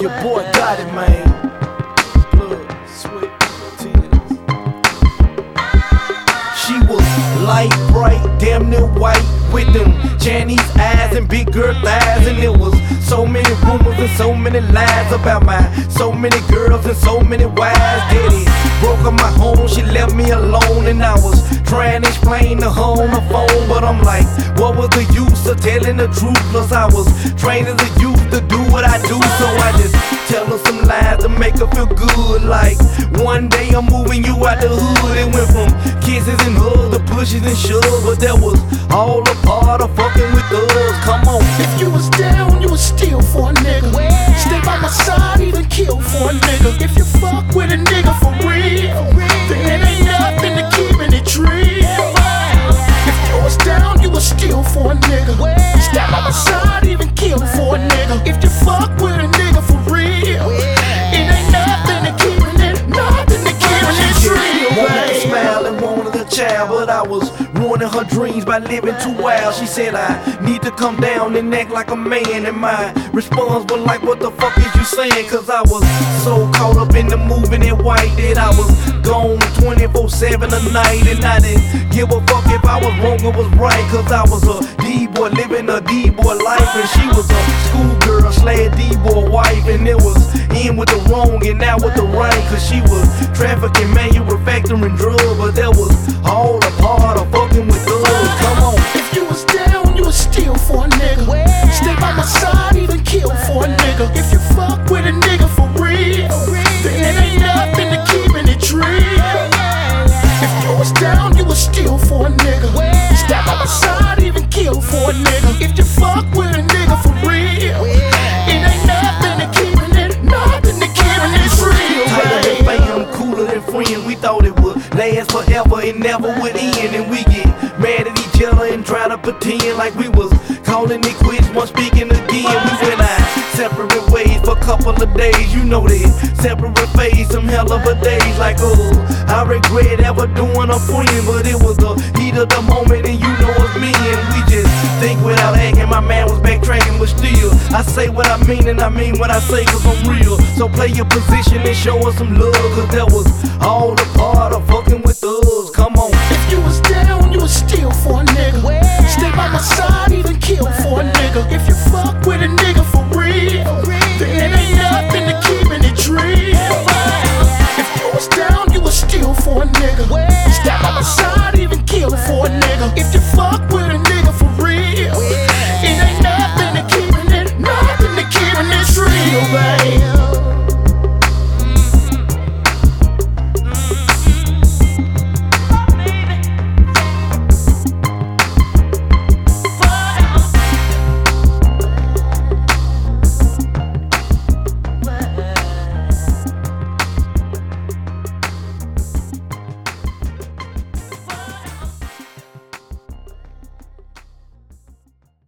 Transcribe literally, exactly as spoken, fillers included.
Your boy got it, man. Blood, sweat, tears. She was light, bright, damn near white, with them Chinese eyes and big girl thighs. And there was so many rumors and so many lies about my so many girls and so many wives. Daddy broke up my home, she left me alone, and I was trying to explain to her on the phone. But I'm like, what was the use of telling the truth? Plus I was trained as a youth to do what I do, so I just tell her some lies to make her feel good. Like, one day I'm moving you out the hood. It went from kisses and hugs to pushes and shoves, but that was all a part of fucking with us. Come on. If you was down, you was steal for a nigga. Stay by my side, even kill for a nigga. If you fuck with a nigga for real, then it ain't nothing to keeping it real. If you was down, you was steal for a nigga. Stay by my side, even kill for a nigga. If you fuck with a nigga for real, it ain't nothing to keeping it, nothing to keeping it real. Wanted to smile and wanted a child, but I was ruining her dreams by living too wild. She said I need to come down and act like a man, and my response was like, what the fuck is you saying? Cause I was so caught up in the moving and white that I was gone twenty-four seven a night, and I didn't give a fuck if I was wrong or was right. Cause I was a D-boy living a D-boy life, and she was a schoolgirl slash D-boy wife. And it was in with the wrong and out with the right, cause she was trafficking, manufacturing drugs, but that was all a part of fucking with us. Come on. If you was down, you was steal for a nigga. Stay by my side, even kill for a nigga. If you fuck with a nigga for real, then it ain't nothing to keeping it real. If you was down, you was steal for a nigga. Stay by my side, even kill for a nigga. If you fuck with a nigga for real, it ain't nothing to keeping it, nothing to keeping it real. Tighter than fam, cooler than friends. We thought it would last forever, it never would end. And we get mad at each other and try to pretend like we was calling it quits once speaking again. We went our separate ways for a couple of days. You know that separate phase, some hell of a days. Like, oh, I regret ever doing a friend, but it was the heat of the moment, and you know it's me. And we just think without acting. My man was backtracking, but still I say what I mean, and I mean what I say, cause I'm real. So play your position and show us some love, cause that was all a part of fucking with us. Come on. If you was down, you was steal for a nigga. Stay by my side,